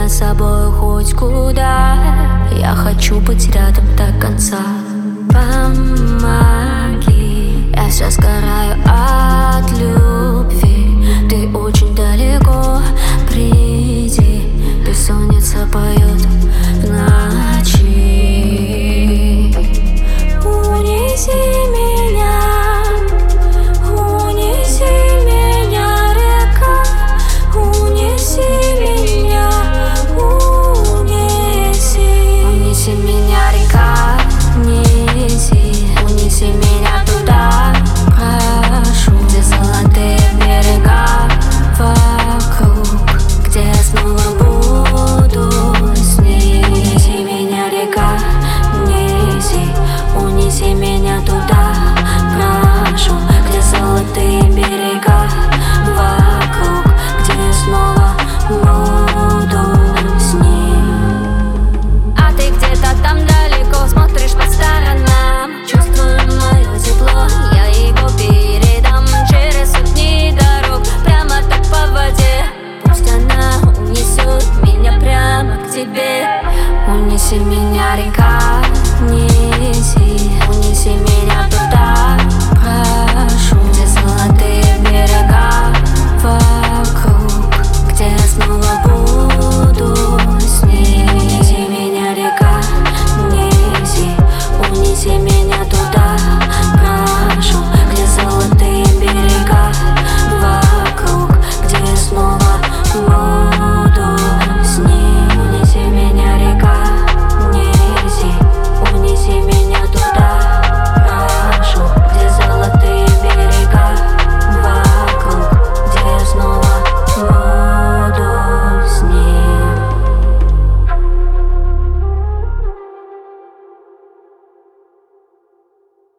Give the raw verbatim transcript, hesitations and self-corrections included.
меня с собой хоть куда. Я хочу быть рядом до конца. Помоги, я вся сгораю от любви. Ты очень далеко, приди. Бессонница поет в ночи. Унеси меня, унеси меня, река. Унеси меня, унеси. Унеси меня, река, неси. Унеси меня туда, прошу, где золотые берега вокруг, где я снова буду с ней. Унеси меня, река, неси. Унеси меня туда.